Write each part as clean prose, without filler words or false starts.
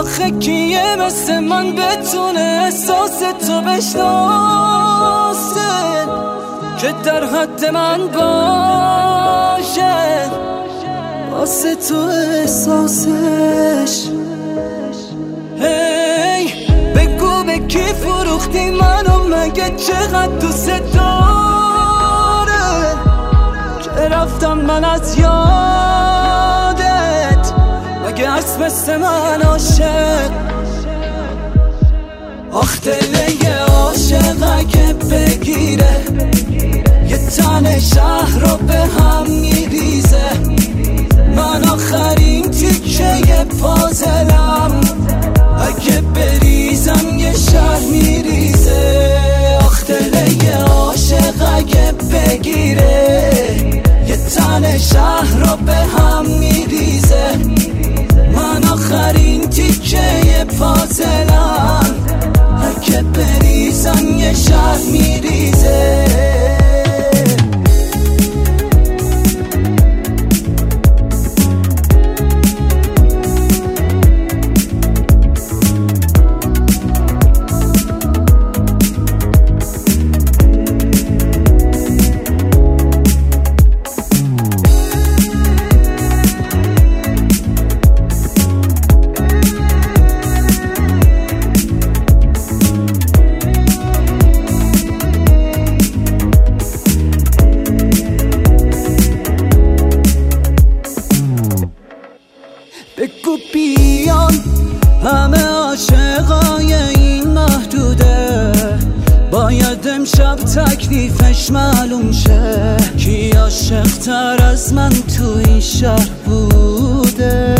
آخه کیه مثل من بتونه احساس تو بشناسه که در حد من باشه واسه تو احساسش. هی بگو به کی فروختی منو، مگه چقدر دوست داره که رفتم من از یادت، مگه هست مثل من عاشق. آخ دل یه عاشق اگه بگیره یه تن شهر رو به هم میریزه، من آخرین تیکه پازلم اگه بریزم یه شهر میریزه. آخ دل یه عاشق اگه بگیره یه تن شهر رو به هم میریزه، من آخرین تیکه پازلم اگه بریزم یه شهر میریزه. بگو بیان همه عاشقای این محدوده، باید امشب تکلیفش معلوم شه کی عاشق تر از من تو این شهر بوده.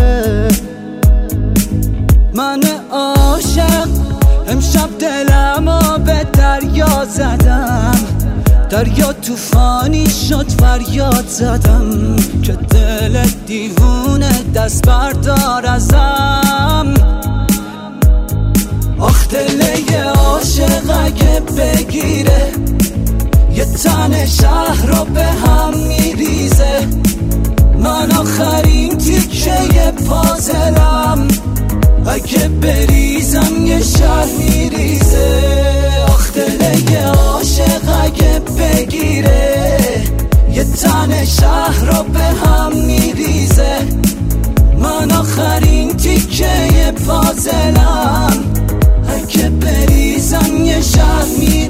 من عاشق امشب دلمو به دریا زدم، دریا طوفانی شد فریاد زدم که دل دیوونه دست بردار ازم. آخ دل یه عاشق اگه بگیره یه تن شهر رو به هم میریزه، من آخرین تیکه پازلم اگه بریزم یه شهر میریزه. آخ دل یه عاشق اگه بگیره یه تن شهر رو به هم میریزه، من آخرین تیکه پازلم اگه بریزم یه شهر میریزه.